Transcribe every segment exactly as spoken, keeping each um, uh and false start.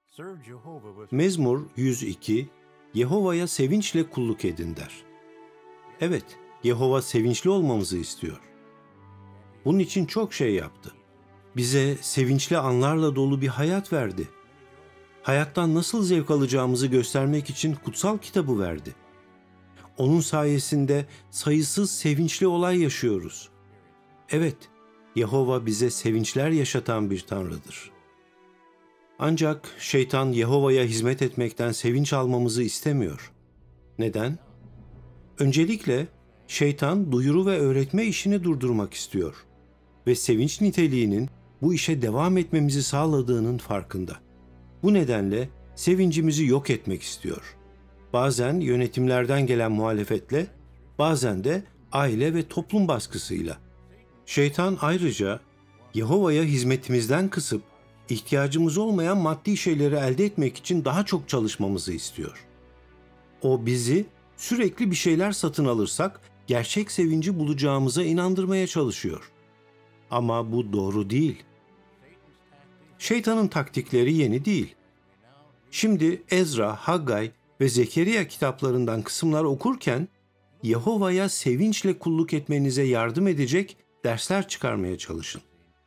Mezmur yüz iki, Yehova'ya sevinçle kulluk edin der. Evet, Yehova sevinçli olmamızı istiyor. Bunun için çok şey yaptı. Bize sevinçli anlarla dolu bir hayat verdi. Hayattan nasıl zevk alacağımızı göstermek için kutsal kitabı verdi. Onun sayesinde sayısız sevinçli olay yaşıyoruz. Evet, Yehova bize sevinçler yaşatan bir Tanrı'dır. Ancak şeytan Yehova'ya hizmet etmekten sevinç almamızı istemiyor. Neden? Öncelikle şeytan duyuru ve öğretme işini durdurmak istiyor ve sevinç niteliğinin bu işe devam etmemizi sağladığının farkında. Bu nedenle sevincimizi yok etmek istiyor. Bazen yönetimlerden gelen muhalefetle, bazen de aile ve toplum baskısıyla. Şeytan ayrıca Yehova'ya hizmetimizden kısıp ihtiyacımız olmayan maddi şeyleri elde etmek için daha çok çalışmamızı istiyor. O bizi sürekli bir şeyler satın alırsak gerçek sevinci bulacağımıza inandırmaya çalışıyor. Ama bu doğru değil. Şeytanın taktikleri yeni değil. Şimdi Ezra, Haggay ve Zekeriya kitaplarından kısımlar okurken Yehova'ya sevinçle kulluk etmenize yardım edecek dersler çıkarmaya çalışın.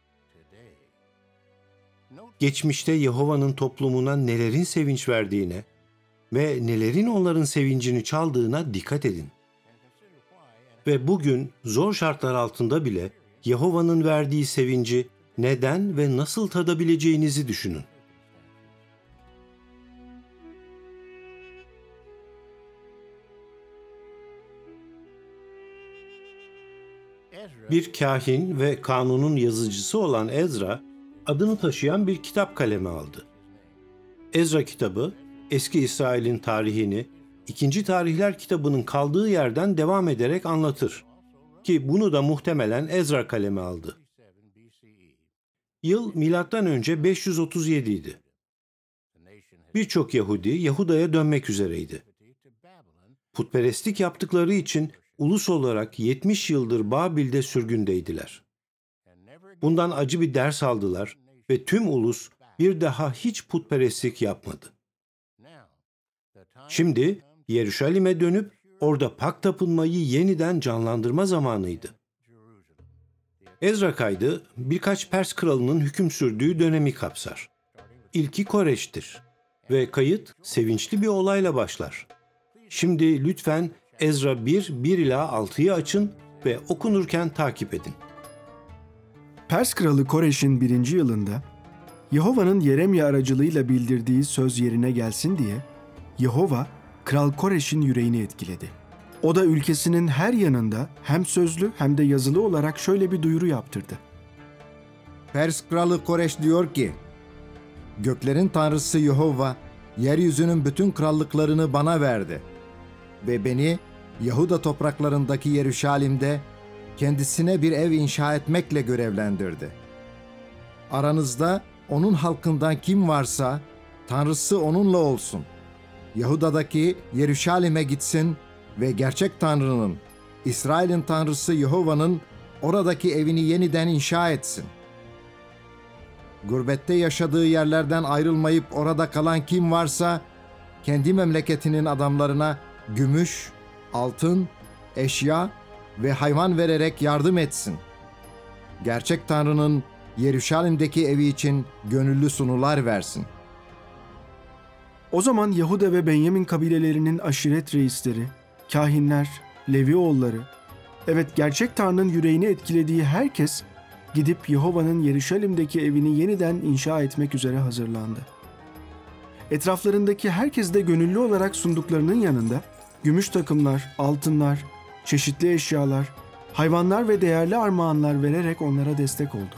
Geçmişte Yehova'nın toplumuna nelerin sevinç verdiğine ve nelerin onların sevincini çaldığına dikkat edin. Ve bugün zor şartlar altında bile Yehova'nın verdiği sevinci neden ve nasıl tadabileceğinizi düşünün. Bir kâhin ve kanunun yazıcısı olan Ezra, adını taşıyan bir kitap kaleme aldı. Ezra kitabı, eski İsrail'in tarihini, İkinci Tarihler kitabının kaldığı yerden devam ederek anlatır. Ki bunu da muhtemelen Ezra kaleme aldı. Yıl milattan önce beş yüz otuz yedi idi. Birçok Yahudi Yahuda'ya dönmek üzereydi. Putperestlik yaptıkları için ulus olarak yetmiş yıldır Babil'de sürgündeydiler. Bundan acı bir ders aldılar ve tüm ulus bir daha hiç putperestlik yapmadı. Şimdi Yeruşalim'e dönüp orada pak tapınmayı yeniden canlandırma zamanıydı. Ezra kaydı birkaç Pers kralının hüküm sürdüğü dönemi kapsar. İlki Koreş'tir ve kayıt sevinçli bir olayla başlar. Şimdi lütfen Ezra bir, bir ila altıyı açın ve okunurken takip edin. Pers kralı Koreş'in birinci yılında Yehova'nın Yeremya aracılığıyla bildirdiği söz yerine gelsin diye Yehova Kral Koreş'in yüreğini etkiledi. O da ülkesinin her yanında hem sözlü hem de yazılı olarak şöyle bir duyuru yaptırdı. Pers kralı Koreş diyor ki, göklerin tanrısı Yehova, yeryüzünün bütün krallıklarını bana verdi ve beni Yahuda topraklarındaki Yeruşalim'de kendisine bir ev inşa etmekle görevlendirdi. Aranızda onun halkından kim varsa tanrısı onunla olsun. Yahuda'daki Yeruşalim'e gitsin ve gerçek Tanrı'nın, İsrail'in Tanrısı Yehova'nın oradaki evini yeniden inşa etsin. Gurbette yaşadığı yerlerden ayrılmayıp orada kalan kim varsa kendi memleketinin adamlarına gümüş, altın, eşya ve hayvan vererek yardım etsin. Gerçek Tanrı'nın Yeruşalim'deki evi için gönüllü sunular versin. O zaman Yahuda ve Benyamin kabilelerinin aşiret reisleri, kâhinler, Levi oğulları, evet gerçek Tanrı'nın yüreğini etkilediği herkes gidip Yehova'nın Yeruşalim'deki evini yeniden inşa etmek üzere hazırlandı. Etraflarındaki herkes de gönüllü olarak sunduklarının yanında gümüş takımlar, altınlar, çeşitli eşyalar, hayvanlar ve değerli armağanlar vererek onlara destek oldu.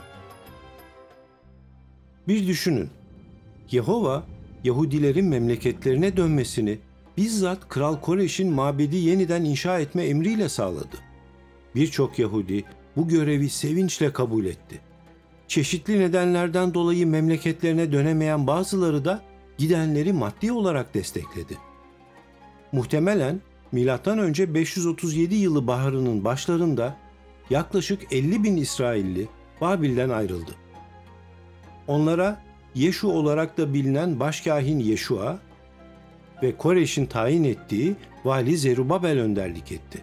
Bir düşünün. Yehova, Yahudilerin memleketlerine dönmesini bizzat Kral Koreş'in mabedi yeniden inşa etme emriyle sağladı. Birçok Yahudi bu görevi sevinçle kabul etti. Çeşitli nedenlerden dolayı memleketlerine dönemeyen bazıları da gidenleri maddi olarak destekledi. Muhtemelen milattan önce beş yüz otuz yedi yılı baharının başlarında yaklaşık elli bin İsrailli Babil'den ayrıldı. Onlara Yeşu olarak da bilinen başkâhin Yeşua ve Koreş'in tayin ettiği vali Zerubabel önderlik etti.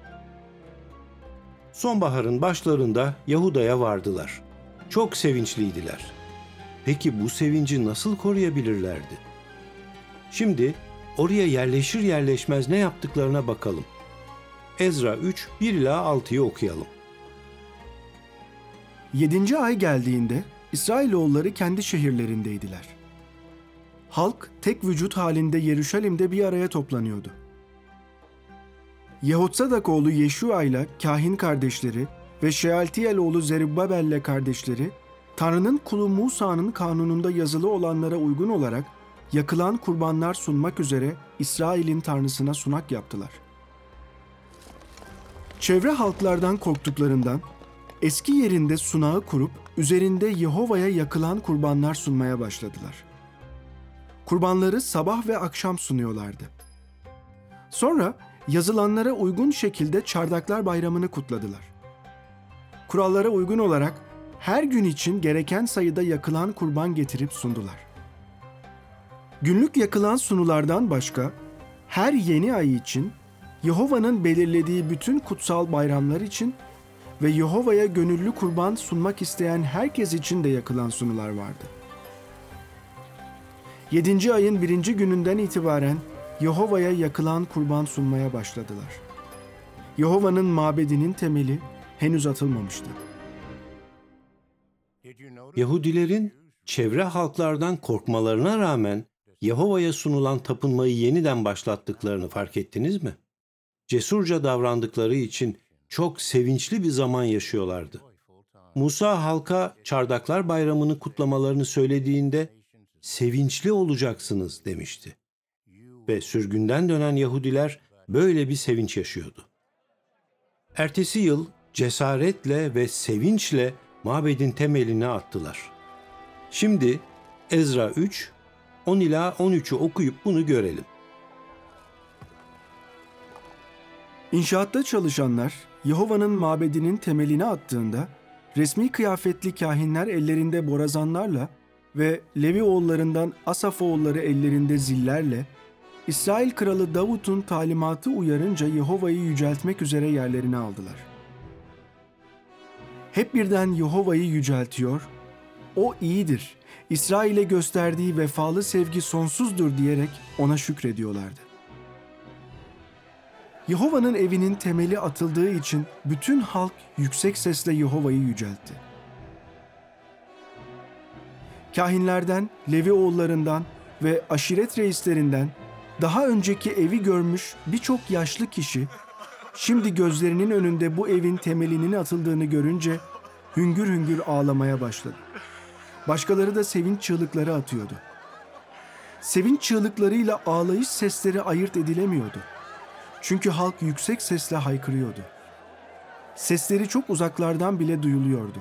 Sonbaharın başlarında Yahuda'ya vardılar. Çok sevinçliydiler. Peki bu sevinci nasıl koruyabilirlerdi? Şimdi oraya yerleşir yerleşmez ne yaptıklarına bakalım. Ezra üç, bir ila altıyı okuyalım. Yedinci ay geldiğinde İsrailoğulları kendi şehirlerindeydiler. Halk tek vücut halinde Yeruşalim'de bir araya toplanıyordu. Yehotsadak oğlu Yeşua ile kahin kardeşleri ve Şealtiyel oğlu Zerubbabel ile kardeşleri, Tanrı'nın kulu Musa'nın kanununda yazılı olanlara uygun olarak yakılan kurbanlar sunmak üzere İsrail'in Tanrısına sunak yaptılar. Çevre halklardan korktuklarından eski yerinde sunağı kurup üzerinde Yehova'ya yakılan kurbanlar sunmaya başladılar. Kurbanları sabah ve akşam sunuyorlardı. Sonra yazılanlara uygun şekilde Çardaklar Bayramı'nı kutladılar. Kurallara uygun olarak her gün için gereken sayıda yakılan kurban getirip sundular. Günlük yakılan sunulardan başka her yeni ay için, Yehova'nın belirlediği bütün kutsal bayramlar için ve Yehova'ya gönüllü kurban sunmak isteyen herkes için de yakılan sunular vardı. Yedinci ayın birinci gününden itibaren Yehova'ya yakılan kurban sunmaya başladılar. Yehova'nın mabedinin temeli henüz atılmamıştı. Yahudilerin çevre halklardan korkmalarına rağmen Yehova'ya sunulan tapınmayı yeniden başlattıklarını fark ettiniz mi? Cesurca davrandıkları için çok sevinçli bir zaman yaşıyorlardı. Musa halka Çardaklar Bayramı'nı kutlamalarını söylediğinde sevinçli olacaksınız demişti. Ve sürgünden dönen Yahudiler böyle bir sevinç yaşıyordu. Ertesi yıl cesaretle ve sevinçle mabedin temelini attılar. Şimdi Ezra üç, on ila on üçü okuyup bunu görelim. İnşaatta çalışanlar Yehova'nın mabedinin temelini attığında resmi kıyafetli kahinler ellerinde borazanlarla ve Levi oğullarından Asaf oğulları ellerinde zillerle İsrail kralı Davut'un talimatı uyarınca Yehova'yı yüceltmek üzere yerlerini aldılar. Hep birden Yehova'yı yüceltiyor, o iyidir, İsrail'e gösterdiği vefalı sevgi sonsuzdur diyerek ona şükrediyorlardı. Yehova'nın evinin temeli atıldığı için bütün halk yüksek sesle Yehova'yı yüceltti. Kahinlerden, Levi oğullarından ve aşiret reislerinden daha önceki evi görmüş birçok yaşlı kişi, şimdi gözlerinin önünde bu evin temelinin atıldığını görünce hüngür hüngür ağlamaya başladı. Başkaları da sevinç çığlıkları atıyordu. Sevinç çığlıklarıyla ağlayış sesleri ayırt edilemiyordu. Çünkü halk yüksek sesle haykırıyordu. Sesleri çok uzaklardan bile duyuluyordu.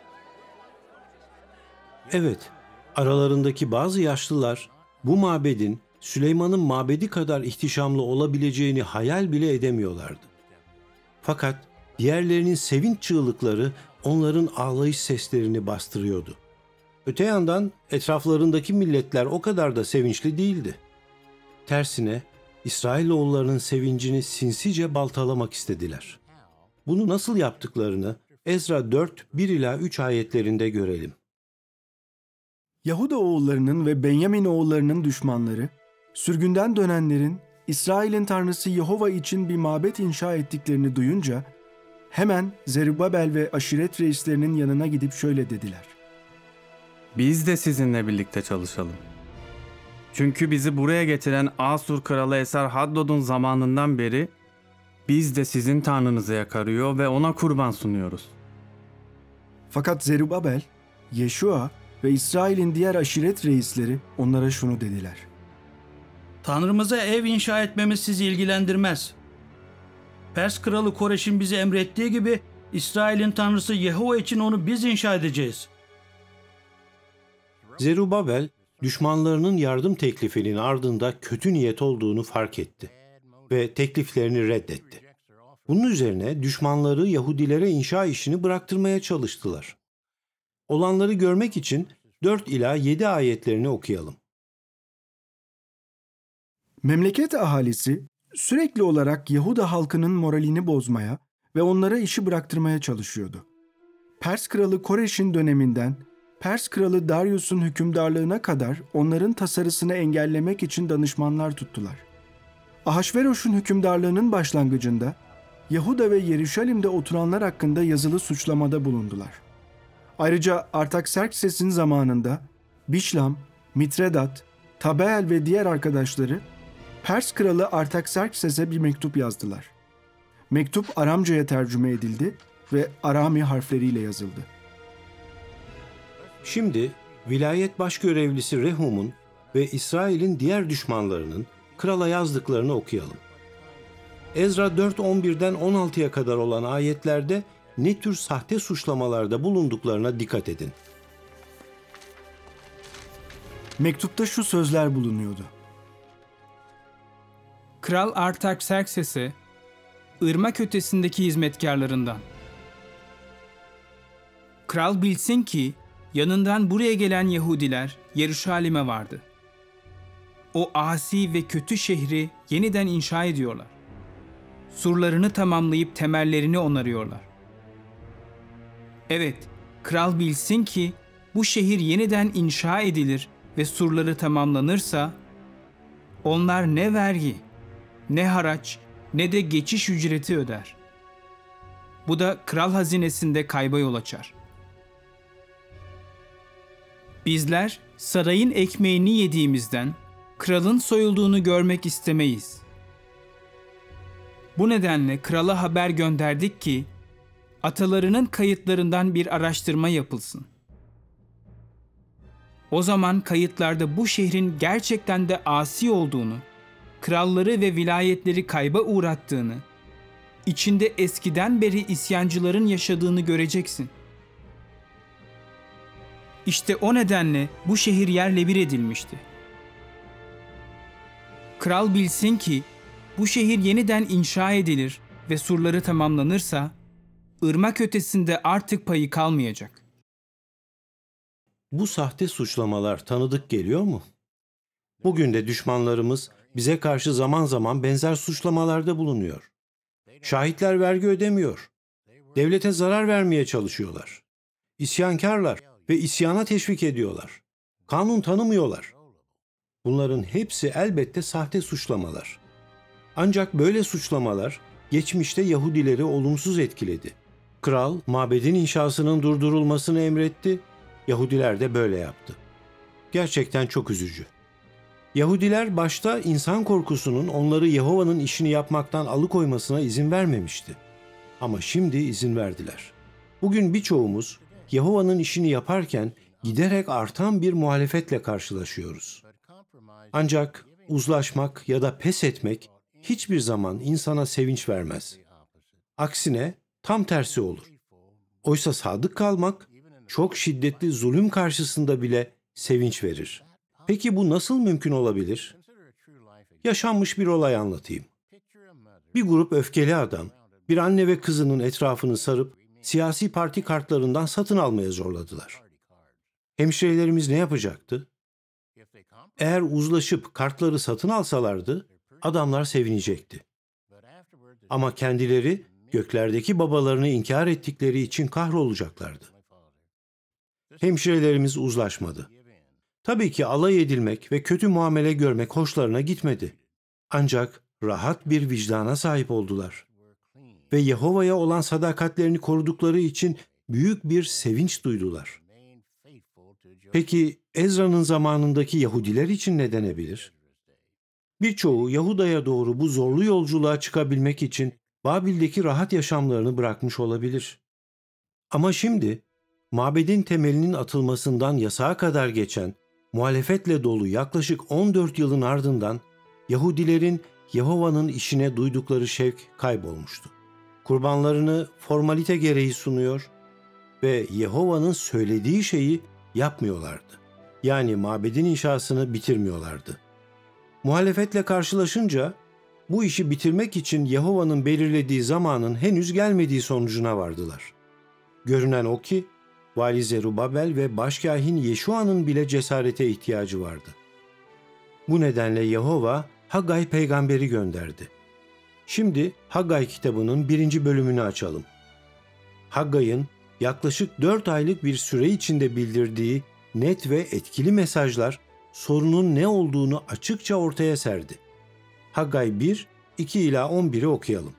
Evet, aralarındaki bazı yaşlılar bu mabedin Süleyman'ın mabedi kadar ihtişamlı olabileceğini hayal bile edemiyorlardı. Fakat diğerlerinin sevinç çığlıkları onların ağlayış seslerini bastırıyordu. Öte yandan etraflarındaki milletler o kadar da sevinçli değildi. Tersine İsrailoğullarının sevincini sinsice baltalamak istediler. Bunu nasıl yaptıklarını Ezra dört, bir ila üç ayetlerinde görelim. Yahuda oğullarının ve Benyamin oğullarının düşmanları, sürgünden dönenlerin İsrail'in Tanrısı Yehova için bir mabet inşa ettiklerini duyunca, hemen Zerubbabel ve aşiret reislerinin yanına gidip şöyle dediler. Biz de sizinle birlikte çalışalım. Çünkü bizi buraya getiren Asur kralı Esarhaddon'un zamanından beri biz de sizin Tanrınızı yakarıyor ve ona kurban sunuyoruz. Fakat Zerubbabel, Yeşua ve İsrail'in diğer aşiret reisleri onlara şunu dediler. Tanrımıza ev inşa etmemiz sizi ilgilendirmez. Pers kralı Koreş'in bize emrettiği gibi İsrail'in Tanrısı Yehova için onu biz inşa edeceğiz. Zerubbabel, düşmanlarının yardım teklifinin ardında kötü niyet olduğunu fark etti ve tekliflerini reddetti. Bunun üzerine düşmanları Yahudilere inşa işini bıraktırmaya çalıştılar. Olanları görmek için dört ila yedi ayetlerini okuyalım. Memleket ahalisi sürekli olarak Yahuda halkının moralini bozmaya ve onlara işi bıraktırmaya çalışıyordu. Pers kralı Koreş'in döneminden Pers kralı Darius'un hükümdarlığına kadar onların tasarısını engellemek için danışmanlar tuttular. Ahasveroş'un hükümdarlığının başlangıcında Yahuda ve Yeruşalim'de oturanlar hakkında yazılı suçlamada bulundular. Ayrıca Artaxerxes'in zamanında Bişlam, Mitredat, Tabeel ve diğer arkadaşları Pers kralı Artaxerxes'e bir mektup yazdılar. Mektup Aramca'ya tercüme edildi ve Arami harfleriyle yazıldı. Şimdi vilayet başgörevlisi Rehum'un ve İsrail'in diğer düşmanlarının krala yazdıklarını okuyalım. Ezra dört on birden on altıya kadar olan ayetlerde ne tür sahte suçlamalarda bulunduklarına dikkat edin. Mektupta şu sözler bulunuyordu. Kral Artaxerxes'e, ırmak ötesindeki hizmetkarlarından. Kral bilsin ki yanından buraya gelen Yahudiler Yeruşalim'e vardı. O asi ve kötü şehri yeniden inşa ediyorlar. Surlarını tamamlayıp temellerini onarıyorlar. Evet, kral bilsin ki bu şehir yeniden inşa edilir ve surları tamamlanırsa onlar ne vergi, ne haraç, ne de geçiş ücreti öder. Bu da kral hazinesinde kayba yol açar. Bizler sarayın ekmeğini yediğimizden kralın soyulduğunu görmek istemeyiz. Bu nedenle krala haber gönderdik ki atalarının kayıtlarından bir araştırma yapılsın. O zaman kayıtlarda bu şehrin gerçekten de asi olduğunu, kralları ve vilayetleri kayba uğrattığını, içinde eskiden beri isyancıların yaşadığını göreceksin. İşte o nedenle bu şehir yerle bir edilmişti. Kral bilsin ki bu şehir yeniden inşa edilir ve surları tamamlanırsa, ırmak ötesinde artık payı kalmayacak. Bu sahte suçlamalar tanıdık geliyor mu? Bugün de düşmanlarımız bize karşı zaman zaman benzer suçlamalarda bulunuyor. Şahitler vergi ödemiyor. Devlete zarar vermeye çalışıyorlar. İsyankarlar ve isyana teşvik ediyorlar. Kanun tanımıyorlar. Bunların hepsi elbette sahte suçlamalar. Ancak böyle suçlamalar geçmişte Yahudileri olumsuz etkiledi. Kral, mabedin inşasının durdurulmasını emretti. Yahudiler de böyle yaptı. Gerçekten çok üzücü. Yahudiler başta insan korkusunun onları Yehova'nın işini yapmaktan alıkoymasına izin vermemişti. Ama şimdi izin verdiler. Bugün birçoğumuz Yehova'nın işini yaparken giderek artan bir muhalefetle karşılaşıyoruz. Ancak uzlaşmak ya da pes etmek hiçbir zaman insana sevinç vermez. Aksine tam tersi olur. Oysa sadık kalmak çok şiddetli zulüm karşısında bile sevinç verir. Peki bu nasıl mümkün olabilir? Yaşanmış bir olay anlatayım. Bir grup öfkeli adam bir anne ve kızının etrafını sarıp siyasi parti kartlarından satın almaya zorladılar. Hemşirelerimiz ne yapacaktı? Eğer uzlaşıp kartları satın alsalardı adamlar sevinecekti. Ama kendileri göklerdeki babalarını inkar ettikleri için kahrolacaklardı. Hemşirelerimiz uzlaşmadı. Tabii ki alay edilmek ve kötü muamele görmek hoşlarına gitmedi. Ancak rahat bir vicdana sahip oldular. Ve Yehova'ya olan sadakatlerini korudukları için büyük bir sevinç duydular. Peki Ezra'nın zamanındaki Yahudiler için ne denebilir? Birçoğu Yahuda'ya doğru bu zorlu yolculuğa çıkabilmek için Babil'deki rahat yaşamlarını bırakmış olabilir. Ama şimdi mabedin temelinin atılmasından yasağa kadar geçen muhalefetle dolu yaklaşık on dört yılın ardından Yahudilerin Yehova'nın işine duydukları şevk kaybolmuştu. Kurbanlarını formalite gereği sunuyor ve Yehova'nın söylediği şeyi yapmıyorlardı. Yani mabedin inşasını bitirmiyorlardı. Muhalefetle karşılaşınca bu işi bitirmek için Yehova'nın belirlediği zamanın henüz gelmediği sonucuna vardılar. Görünen o ki Vali Zerubabel ve başkâhin Yeşua'nın bile cesarete ihtiyacı vardı. Bu nedenle Yehova Haggay peygamberi gönderdi. Şimdi Haggay kitabının birinci bölümünü açalım. Haggay'ın yaklaşık dört aylık bir süre içinde bildirdiği net ve etkili mesajlar sorunun ne olduğunu açıkça ortaya serdi. Haggay bir, iki ila on biri okuyalım.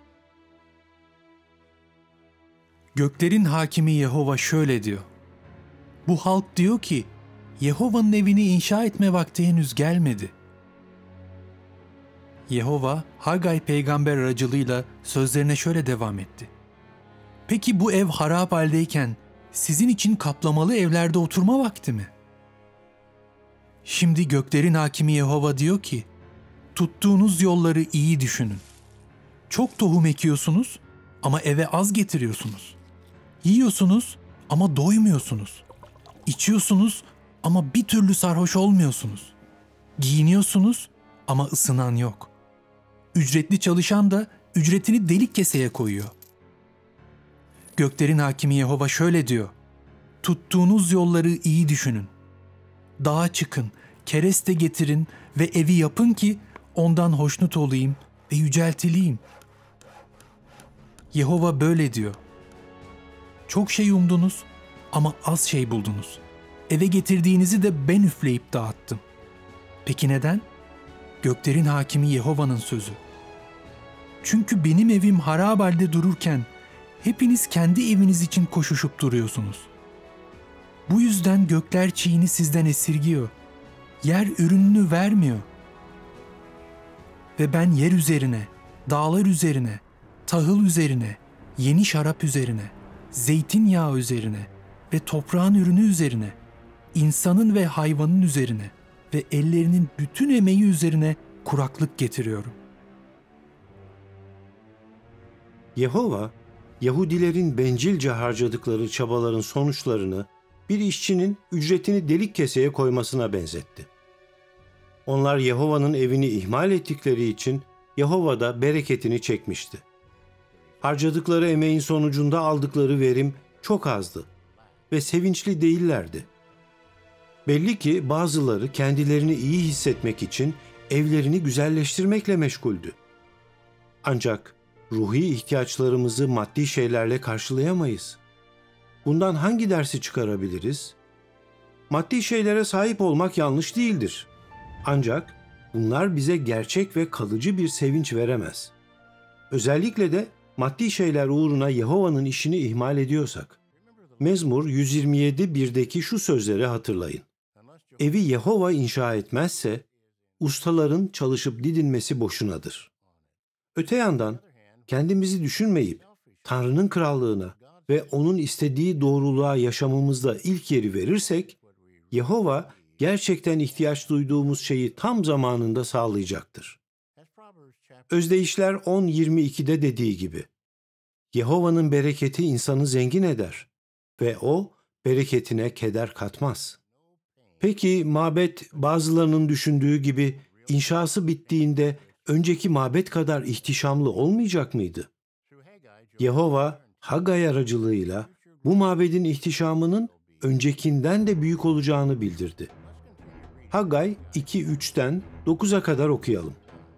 Göklerin hakimi Yehova şöyle diyor. Bu halk diyor ki, Yehova'nın evini inşa etme vakti henüz gelmedi. Yehova, Haggay peygamber aracılığıyla sözlerine şöyle devam etti. Peki bu ev harap haldeyken sizin için kaplamalı evlerde oturma vakti mi? Şimdi göklerin hakimi Yehova diyor ki, tuttuğunuz yolları iyi düşünün. Çok tohum ekiyorsunuz ama eve az getiriyorsunuz. Yiyorsunuz ama doymuyorsunuz. İçiyorsunuz ama bir türlü sarhoş olmuyorsunuz. Giyiniyorsunuz ama ısınan yok. Ücretli çalışan da ücretini delik keseye koyuyor. Göklerin hakimi Yehova şöyle diyor. Tuttuğunuz yolları iyi düşünün. Dağa çıkın, kereste getirin ve evi yapın ki ondan hoşnut olayım ve yüceltileyim. Yehova böyle diyor. Çok şey umdunuz ama az şey buldunuz. Eve getirdiğinizi de ben üfleyip dağıttım. Peki neden? Göklerin hakimi Yehova'nın sözü. Çünkü benim evim harap halde dururken hepiniz kendi eviniz için koşuşup duruyorsunuz. Bu yüzden gökler çiğini sizden esirgiyor. Yer ürününü vermiyor. Ve ben yer üzerine, dağlar üzerine, tahıl üzerine, yeni şarap üzerine, zeytinyağı üzerine ve toprağın ürünü üzerine, insanın ve hayvanın üzerine ve ellerinin bütün emeği üzerine kuraklık getiriyorum. Yehova, Yahudilerin bencilce harcadıkları çabaların sonuçlarını bir işçinin ücretini delik keseye koymasına benzetti. Onlar Yehova'nın evini ihmal ettikleri için Yehova da bereketini çekmişti. Harcadıkları emeğin sonucunda aldıkları verim çok azdı ve sevinçli değillerdi. Belli ki bazıları kendilerini iyi hissetmek için evlerini güzelleştirmekle meşguldü. Ancak ruhi ihtiyaçlarımızı maddi şeylerle karşılayamayız. Bundan hangi dersi çıkarabiliriz? Maddi şeylere sahip olmak yanlış değildir. Ancak bunlar bize gerçek ve kalıcı bir sevinç veremez. Özellikle de maddi şeyler uğruna Yehova'nın işini ihmal ediyorsak. Mezmur yüz yirmi yedi birdeki şu sözleri hatırlayın. Evi Yehova inşa etmezse, ustaların çalışıp didinmesi boşunadır. Öte yandan, kendimizi düşünmeyip, Tanrı'nın krallığına ve O'nun istediği doğruluğa yaşamımızda ilk yeri verirsek, Yehova gerçekten ihtiyaç duyduğumuz şeyi tam zamanında sağlayacaktır. Özdeyişler on yirmi ikide dediği gibi, Yehova'nın bereketi insanı zengin eder ve O bereketine keder katmaz. Peki mabet bazılarının düşündüğü gibi inşası bittiğinde önceki mabet kadar ihtişamlı olmayacak mıydı? Yehova Haggay aracılığıyla bu mabedin ihtişamının öncekinden de büyük olacağını bildirdi. Haggay iki üçten dokuza kadar okuyalım.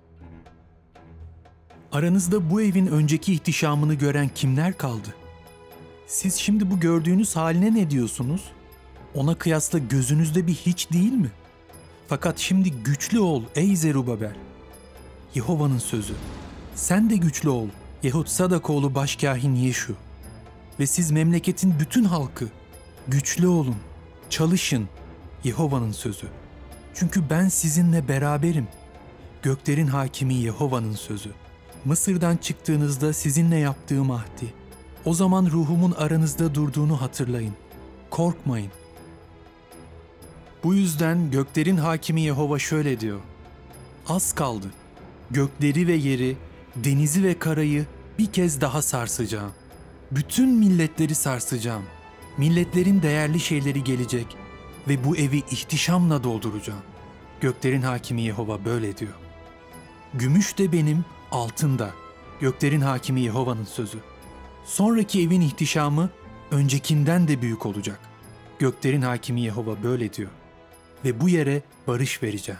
Aranızda bu evin önceki ihtişamını gören kimler kaldı? Siz şimdi bu gördüğünüz haline ne diyorsunuz? Ona kıyasla gözünüzde bir hiç değil mi? Fakat şimdi güçlü ol ey Zerubabel. Yehova'nın sözü. Sen de güçlü ol Yehud Sadakoğlu başkâhin Yeşu. Ve siz memleketin bütün halkı, güçlü olun, çalışın Yehova'nın sözü. Çünkü ben sizinle beraberim. Göklerin hakimi Yehova'nın sözü. Mısır'dan çıktığınızda sizinle yaptığım ahdi. O zaman ruhumun aranızda durduğunu hatırlayın. Korkmayın. Bu yüzden göklerin hakimi Yehova şöyle diyor. Az kaldı. Gökleri ve yeri, denizi ve karayı bir kez daha sarsacağım. Bütün milletleri sarsacağım. Milletlerin değerli şeyleri gelecek ve bu evi ihtişamla dolduracağım. Göklerin hakimi Yehova böyle diyor. Gümüş de benim, altın da. Göklerin hakimi Yehova'nın sözü. Sonraki evin ihtişamı öncekinden de büyük olacak. Göklerin hakimi Yehova böyle diyor. Ve bu yere barış vereceğim.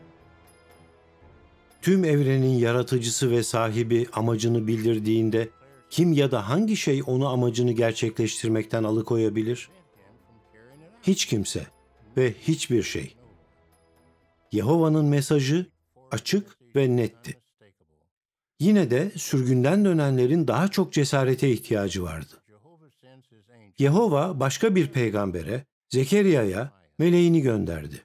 Tüm evrenin yaratıcısı ve sahibi amacını bildirdiğinde kim ya da hangi şey onu amacını gerçekleştirmekten alıkoyabilir? Hiç kimse ve hiçbir şey. Yehova'nın mesajı açık ve netti. Yine de sürgünden dönenlerin daha çok cesarete ihtiyacı vardı. Yehova başka bir peygambere, Zekeriya'ya meleğini gönderdi.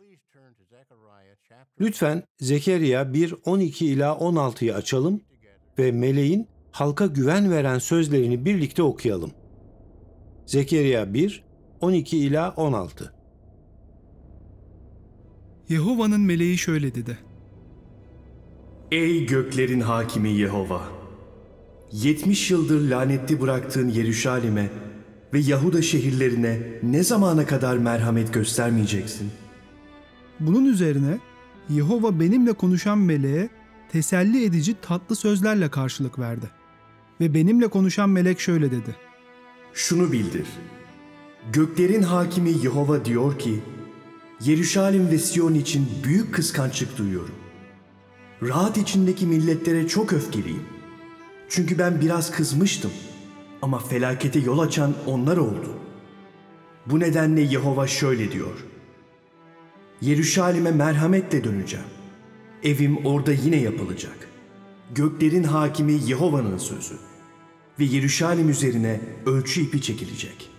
Lütfen Zekeriya bir on iki ila on altıyı açalım ve meleğin halka güven veren sözlerini birlikte okuyalım. Zekeriya bir on iki ila on altı. Yehova'nın meleği şöyle dedi. Ey göklerin hakimi Yehova! yetmiş yıldır lanetli bıraktığın Yeruşalim'e ve Yahuda şehirlerine ne zamana kadar merhamet göstermeyeceksin? Bunun üzerine Yehova benimle konuşan meleğe teselli edici tatlı sözlerle karşılık verdi. Ve benimle konuşan melek şöyle dedi. Şunu bildir. Göklerin hakimi Yehova diyor ki, Yeruşalim ve Siyon için büyük kıskançlık duyuyorum. Rahat içindeki milletlere çok öfkeliyim. Çünkü ben biraz kızmıştım. Ama felakete yol açan onlar oldu. Bu nedenle Yehova şöyle diyor. Yeruşalim'e merhametle döneceğim. Evim orada yine yapılacak. Göklerin hakimi Yehova'nın sözü. Ve Yeruşalim üzerine ölçü ipi çekilecek.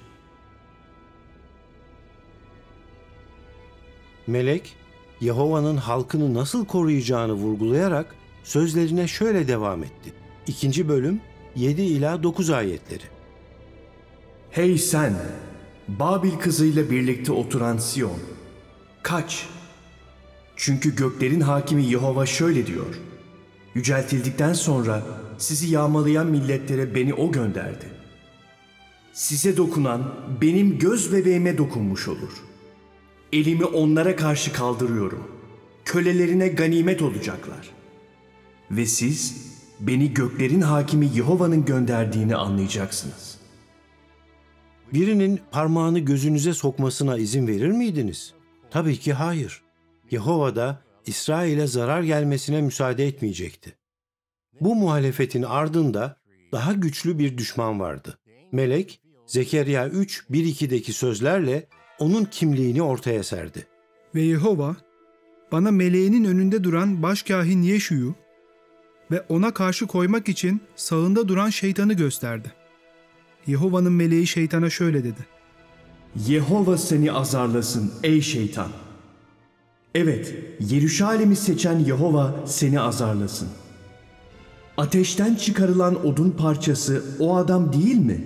Melek, Yehova'nın halkını nasıl koruyacağını vurgulayarak sözlerine şöyle devam etti. İkinci bölüm yedi ila dokuz ayetleri. Hey sen, Babil kızıyla birlikte oturan Siyon, kaç! Çünkü göklerin hakimi Yehova şöyle diyor. Yüceltildikten sonra sizi yağmalayan milletlere beni O gönderdi. Size dokunan benim göz bebeğime dokunmuş olur. Elimi onlara karşı kaldırıyorum. Kölelerine ganimet olacaklar. Ve siz beni göklerin hakimi Yehova'nın gönderdiğini anlayacaksınız. Birinin parmağını gözünüze sokmasına izin verir miydiniz? Tabii ki hayır. Yehova da İsrail'e zarar gelmesine müsaade etmeyecekti. Bu muhalefetin ardında daha güçlü bir düşman vardı. Melek, Zekeriya üç bir iki'deki sözlerle onun kimliğini ortaya serdi. Ve Yehova bana meleğinin önünde duran başkâhin Yeşu'yu ve ona karşı koymak için sağında duran şeytanı gösterdi. Yehova'nın meleği şeytana şöyle dedi. Yehova seni azarlasın ey şeytan. Evet, Yeruşalim'i seçen Yehova seni azarlasın. Ateşten çıkarılan odun parçası o adam değil mi?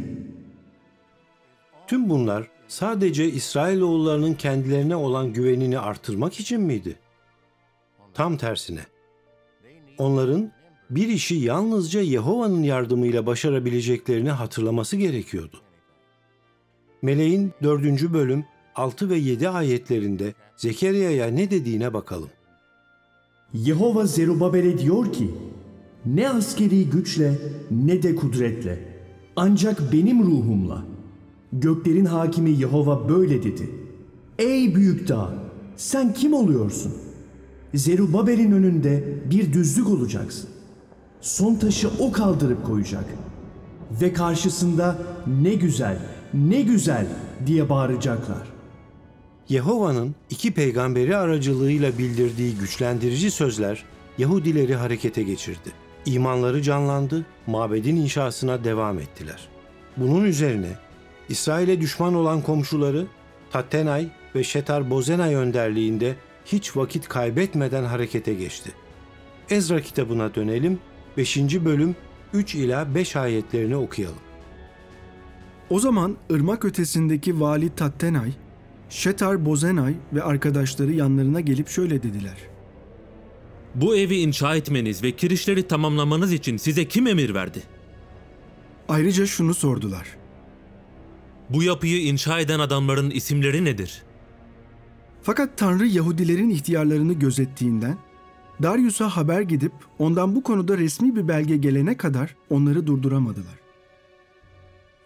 Tüm bunlar sadece İsrailoğullarının kendilerine olan güvenini artırmak için miydi? Tam tersine. Onların bir işi yalnızca Yehova'nın yardımıyla başarabileceklerini hatırlaması gerekiyordu. Meleğin dördüncü bölüm altı ve yedi ayetlerinde Zekeriya'ya ne dediğine bakalım. Yehova Zerubabel'e diyor ki, ne askeri güçle ne de kudretle, ancak benim ruhumla. Göklerin hakimi Yehova böyle dedi. Ey büyük dağ, sen kim oluyorsun? Zerubabel'in önünde bir düzlük olacaksın. Son taşı o kaldırıp koyacak. Ve karşısında ne güzel, ne güzel diye bağıracaklar. Yehova'nın iki peygamberi aracılığıyla bildirdiği güçlendirici sözler Yahudileri harekete geçirdi. İmanları canlandı, mabedin inşasına devam ettiler. Bunun üzerine İsrail'e düşman olan komşuları Tattenay ve Şetar Bozenay önderliğinde hiç vakit kaybetmeden harekete geçti. Ezra kitabına dönelim, beşinci bölüm üç ila beş ayetlerini okuyalım. O zaman ırmak ötesindeki vali Tattenay, Şetar Bozenay ve arkadaşları yanlarına gelip şöyle dediler. Bu evi inşa etmeniz ve kirişleri tamamlamanız için size kim emir verdi? Ayrıca şunu sordular. Bu yapıyı inşa eden adamların isimleri nedir? Fakat Tanrı Yahudilerin ihtiyarlarını gözettiğinden, Darius'a haber gidip ondan bu konuda resmi bir belge gelene kadar onları durduramadılar.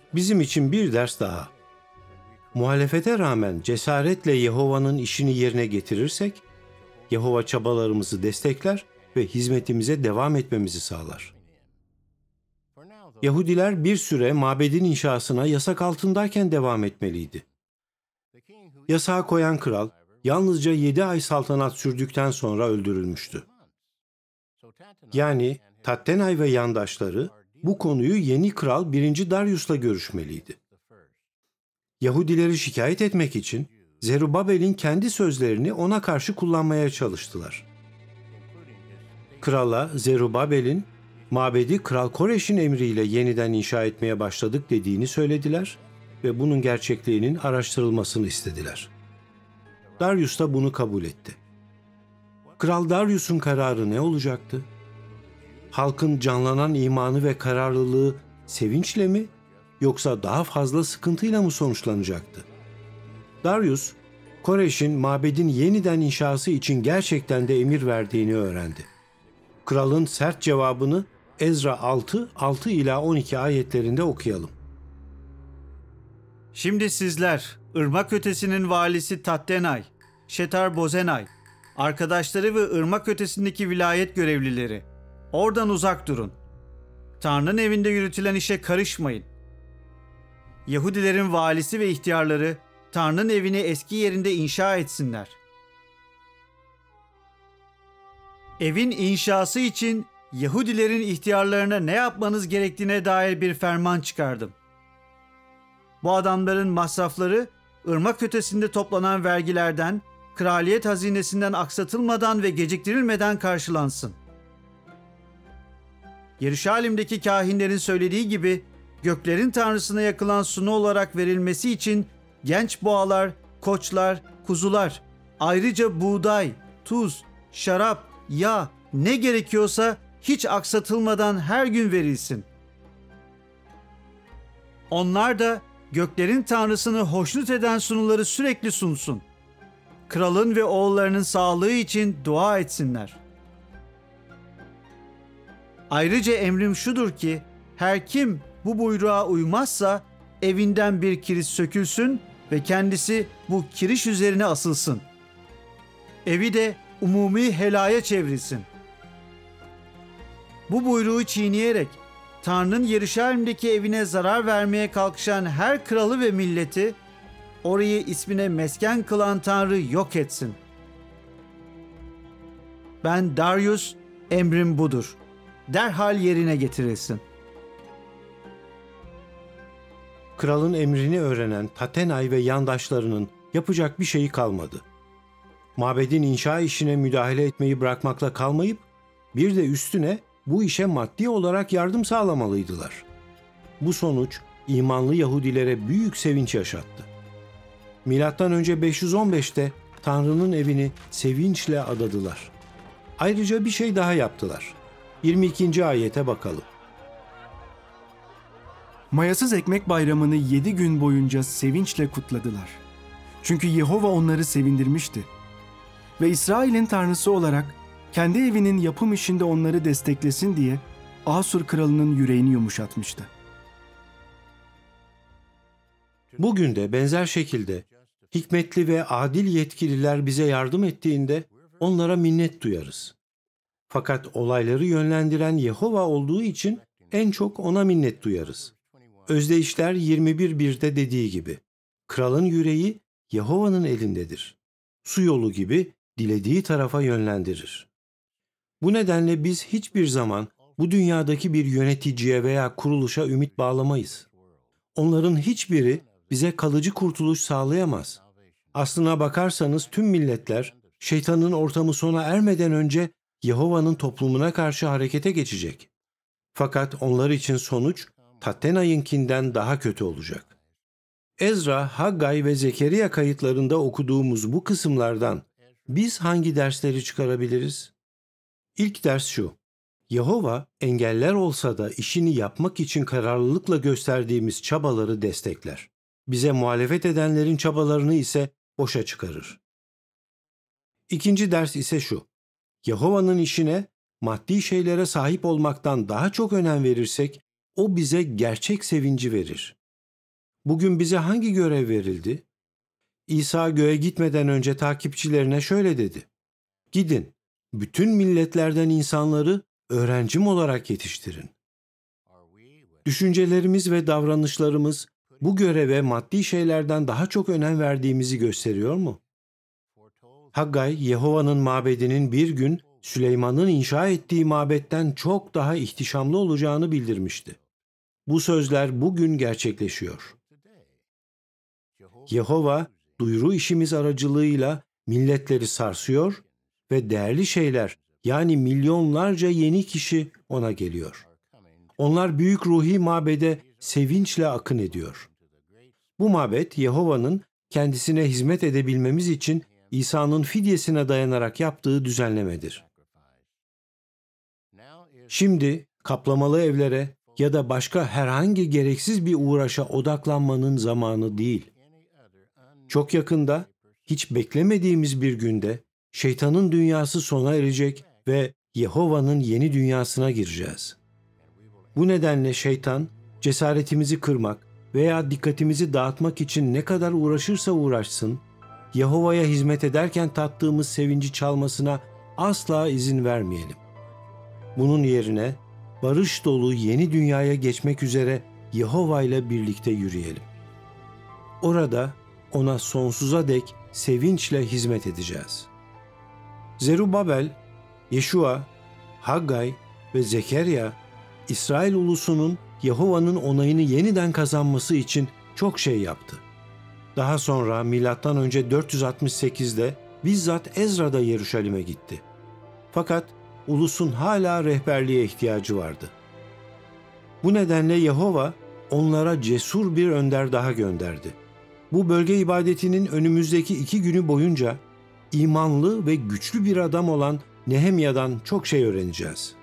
Bizim için bir ders daha. Muhalefete rağmen cesaretle Yehova'nın işini yerine getirirsek, Yehova çabalarımızı destekler ve hizmetimize devam etmemizi sağlar. Yahudiler bir süre mabedin inşasına yasak altındayken devam etmeliydi. Yasağı koyan kral yalnızca yedi ay saltanat sürdükten sonra öldürülmüştü. Yani Tattenay ve yandaşları bu konuyu yeni kral birinci Darius'la görüşmeliydi. Yahudileri şikayet etmek için Zerubabel'in kendi sözlerini ona karşı kullanmaya çalıştılar. Krala Zerubabel'in mabedi Kral Koreş'in emriyle yeniden inşa etmeye başladık dediğini söylediler ve bunun gerçekliğinin araştırılmasını istediler. Darius da bunu kabul etti. Kral Darius'un kararı ne olacaktı? Halkın canlanan imanı ve kararlılığı sevinçle mi yoksa daha fazla sıkıntıyla mı sonuçlanacaktı? Darius, Koreş'in mabedin yeniden inşası için gerçekten de emir verdiğini öğrendi. Kralın sert cevabını Ezra altı, altı ila on iki ayetlerinde okuyalım. Şimdi sizler, ırmak ötesinin valisi Tattenay, Şetar Bozenay, arkadaşları ve ırmak ötesindeki vilayet görevlileri, oradan uzak durun. Tanrı'nın evinde yürütülen işe karışmayın. Yahudilerin valisi ve ihtiyarları Tanrı'nın evini eski yerinde inşa etsinler. Evin inşası için Yahudilerin ihtiyarlarına ne yapmanız gerektiğine dair bir ferman çıkardım. Bu adamların masrafları ırmak ötesinde toplanan vergilerden, kraliyet hazinesinden aksatılmadan ve geciktirilmeden karşılansın. Yeruşalim'deki kahinlerin söylediği gibi göklerin tanrısına yakılan sunu olarak verilmesi için genç boğalar, koçlar, kuzular, ayrıca buğday, tuz, şarap, yağ ne gerekiyorsa hiç aksatılmadan her gün verilsin. Onlar da göklerin tanrısını hoşnut eden sunuları sürekli sunsun. Kralın ve oğullarının sağlığı için dua etsinler. Ayrıca emrim şudur ki, her kim bu buyruğa uymazsa evinden bir kiriş sökülsün ve kendisi bu kiriş üzerine asılsın. Evi de umumi helaya çevrilsin. Bu buyruğu çiğneyerek Tanrı'nın Yeruşalim'deki evine zarar vermeye kalkışan her kralı ve milleti, orayı ismine mesken kılan Tanrı yok etsin. Ben Darius, emrim budur. Derhal yerine getirilsin. Kralın emrini öğrenen Tattenay ve yandaşlarının yapacak bir şeyi kalmadı. Mabedin inşa işine müdahale etmeyi bırakmakla kalmayıp, bir de üstüne bu işe maddi olarak yardım sağlamalıydılar. Bu sonuç imanlı Yahudilere büyük sevinç yaşattı. Milattan önce beş yüz on beşte Tanrı'nın evini sevinçle adadılar. Ayrıca bir şey daha yaptılar. yirmi ikinci ayete bakalım. Mayasız Ekmek Bayramı'nı yedi gün boyunca sevinçle kutladılar. Çünkü Yehova onları sevindirmişti. Ve İsrail'in Tanrısı olarak kendi evinin yapım işinde onları desteklesin diye Asur kralının yüreğini yumuşatmıştı. Bugün de benzer şekilde hikmetli ve adil yetkililer bize yardım ettiğinde onlara minnet duyarız. Fakat olayları yönlendiren Yehova olduğu için en çok ona minnet duyarız. Özdeyişler yirmi bir birde dediği gibi, kralın yüreği Yehova'nın elindedir. Su yolu gibi dilediği tarafa yönlendirir. Bu nedenle biz hiçbir zaman bu dünyadaki bir yöneticiye veya kuruluşa ümit bağlamayız. Onların hiçbiri bize kalıcı kurtuluş sağlayamaz. Aslına bakarsanız tüm milletler şeytanın ortamı sona ermeden önce Yehova'nın toplumuna karşı harekete geçecek. Fakat onlar için sonuç Tattenay'ınkinden daha kötü olacak. Ezra, Haggay ve Zekeriya kayıtlarında okuduğumuz bu kısımlardan biz hangi dersleri çıkarabiliriz? İlk ders şu: Yehova engeller olsa da işini yapmak için kararlılıkla gösterdiğimiz çabaları destekler. Bize muhalefet edenlerin çabalarını ise boşa çıkarır. İkinci ders ise şu: Yehova'nın işine maddi şeylere sahip olmaktan daha çok önem verirsek, o bize gerçek sevinci verir. Bugün bize hangi görev verildi? İsa göğe gitmeden önce takipçilerine şöyle dedi: Gidin, bütün milletlerden insanları öğrencim olarak yetiştirin. Düşüncelerimiz ve davranışlarımız bu göreve maddi şeylerden daha çok önem verdiğimizi gösteriyor mu? Haggay, Yehova'nın mabedinin bir gün Süleyman'ın inşa ettiği mabetten çok daha ihtişamlı olacağını bildirmişti. Bu sözler bugün gerçekleşiyor. Yehova, duyuru işimiz aracılığıyla milletleri sarsıyor ve değerli şeyler, yani milyonlarca yeni kişi ona geliyor. Onlar büyük ruhi mabede sevinçle akın ediyor. Bu mabet, Yehova'nın kendisine hizmet edebilmemiz için İsa'nın fidyesine dayanarak yaptığı düzenlemedir. Şimdi kaplamalı evlere ya da başka herhangi gereksiz bir uğraşa odaklanmanın zamanı değil. Çok yakında, hiç beklemediğimiz bir günde şeytanın dünyası sona erecek ve Yehova'nın yeni dünyasına gireceğiz. Bu nedenle şeytan, cesaretimizi kırmak veya dikkatimizi dağıtmak için ne kadar uğraşırsa uğraşsın, Yehova'ya hizmet ederken tattığımız sevinci çalmasına asla izin vermeyelim. Bunun yerine barış dolu yeni dünyaya geçmek üzere Yehova ile birlikte yürüyelim. Orada ona sonsuza dek sevinçle hizmet edeceğiz. Zerubabel, Yeşua, Haggay ve Zekeriya, İsrail ulusunun Yehova'nın onayını yeniden kazanması için çok şey yaptı. Daha sonra milattan önce dört yüz altmış sekizde bizzat Ezra da Yeruşalim'e gitti. Fakat ulusun hala rehberliğe ihtiyacı vardı. Bu nedenle Yehova onlara cesur bir önder daha gönderdi. Bu bölge ibadetinin önümüzdeki iki günü boyunca imanlı ve güçlü bir adam olan Nehemya'dan çok şey öğreneceğiz.